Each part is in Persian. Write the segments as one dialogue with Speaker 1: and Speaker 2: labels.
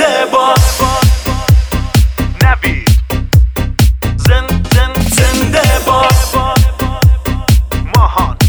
Speaker 1: زنده باد نوید زنده باد ماهان.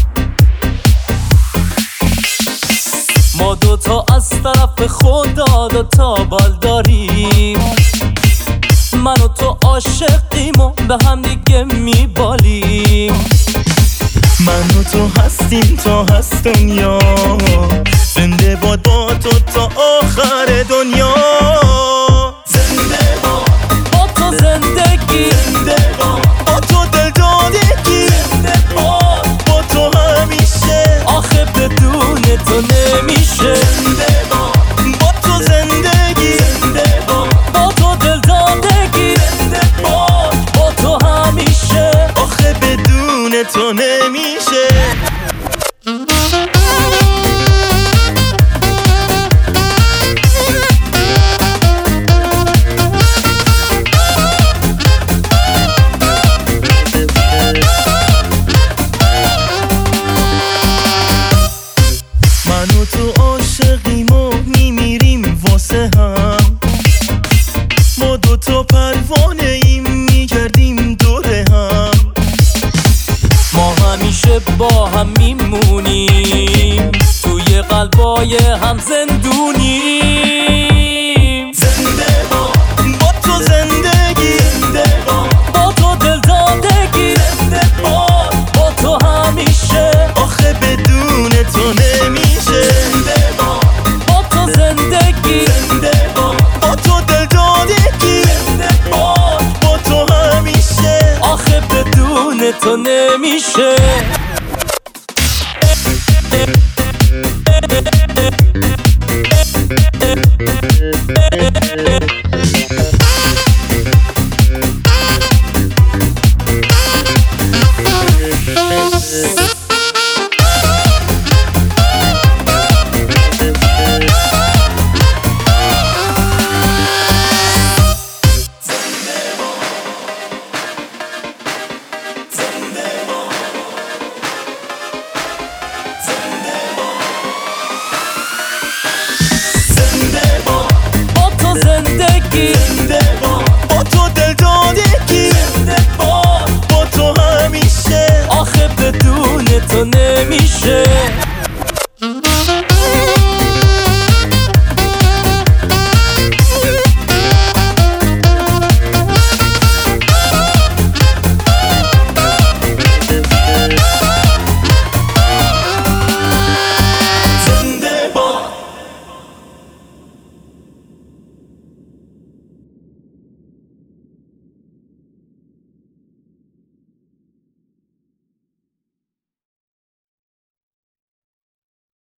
Speaker 2: ما دوتا از طرف خدا دوتا بال داریم، من و تو عاشقیم و به هم دیگه میبالیم.
Speaker 3: من و تو هستیم تا هست دنیا، زنده باد با تو تا آخر دنیا.
Speaker 1: زنده باد
Speaker 2: با تو زندگی،
Speaker 1: زنده باد
Speaker 3: با تو دل دادگی،
Speaker 1: زنده باد
Speaker 3: با تو همیشه.
Speaker 2: آخه بدون تو نمیشه.
Speaker 1: زنده باد
Speaker 3: با تو زندگی،
Speaker 1: زنده باد
Speaker 2: با تو دل دادگی،
Speaker 1: زنده باد
Speaker 2: با تو همیشه.
Speaker 3: آخه بدون تو نمیشه. من و تو عاشقیم و میمیریم واسه هم، ما دوتا پروانه ایم میگردیم دور هم.
Speaker 2: ما همیشه با هم میمونیم، توی قلبای هم زندونیم.
Speaker 1: زنده باد
Speaker 3: با تو زندگی،
Speaker 1: زنده باد
Speaker 2: با تو دل دادگی،
Speaker 1: زنده باد
Speaker 2: با تو همیشه.
Speaker 3: آخه بدون تو نمیشه.
Speaker 1: زنده باد
Speaker 2: با تو زندگی،
Speaker 1: زنده باد
Speaker 3: با تو دل دادگی،
Speaker 1: زنده باد
Speaker 3: با تو همیشه.
Speaker 2: آخه بدون تو نمیشه. با تو زندگی،
Speaker 1: زنده باد
Speaker 3: با تو دل دادگی،
Speaker 1: زنده باد
Speaker 3: با تو همیشه.
Speaker 2: آخه بدون تو نمیشه.